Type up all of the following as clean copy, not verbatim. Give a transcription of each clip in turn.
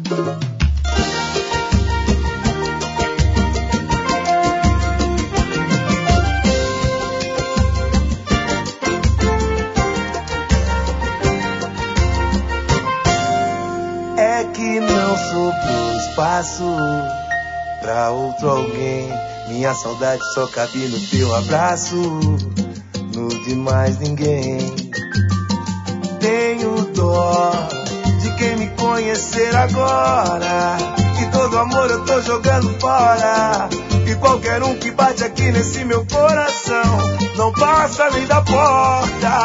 É que não sobrou espaço pra outro alguém. Minha saudade só cabe no teu abraço, no de mais ninguém. Tenho dó de quem me conhecer agora, que todo amor eu tô jogando fora. E qualquer um que bate aqui nesse meu coração não passa nem da porta.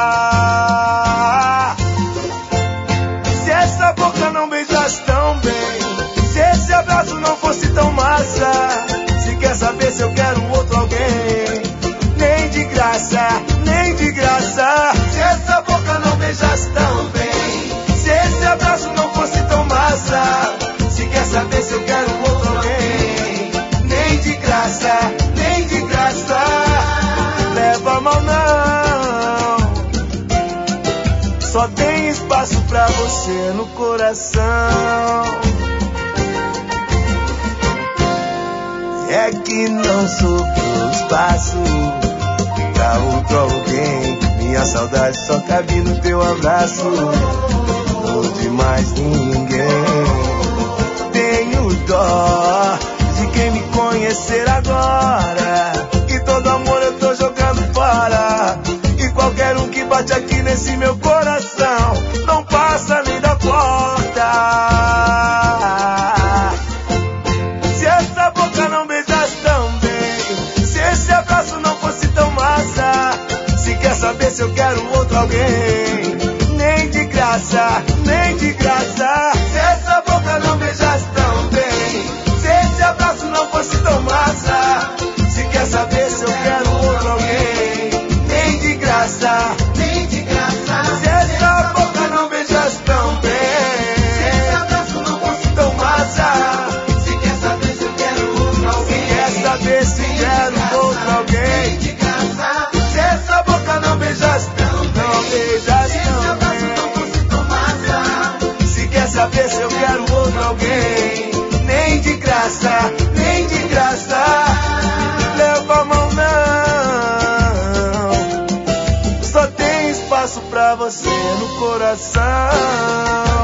Se essa boca não beijasse tão bem, se esse abraço não fosse tão massa, se quer saber se eu quero outro alguém, nem de graça, nem de graça. Se essa boca não beijasse tão bem, se esse abraço não fosse tão massa, se quer saber se eu quero outro alguém, nem de graça, nem de graça. Leva a mão não, só tem espaço pra você no coração. É que não sobrou espaço pra outro alguém. Minha saudade só cabe no teu abraço, não de mais ninguém. Tenho dó de quem me conhecer agora, que todo amor eu tô jogando fora. E qualquer um que bate aqui nesse meu coração não passa nem da porta. Se essa boca não beijasse tão bem, se esse abraço não fosse tão massa, se quer saber se eu quero outro alguém, nem de graça, nem de graça. Se essa boca não beijasse tão bem, se esse abraço não fosse tão massa, se quer saber se eu quero outro alguém, nem de graça, nem de graça. Se essa boca não beijasse tão bem, se esse abraço não fosse tão massa, se quer saber se eu quero outro alguém, se quer saber se quero outro alguém, de graça. Se essa boca não beijasse tão bem, não beijasse tão bem, não fosse tão massa, se quer saber se eu quero outro alguém, nem de graça, nem de graça. Leva a mão não, só tem espaço pra você no coração.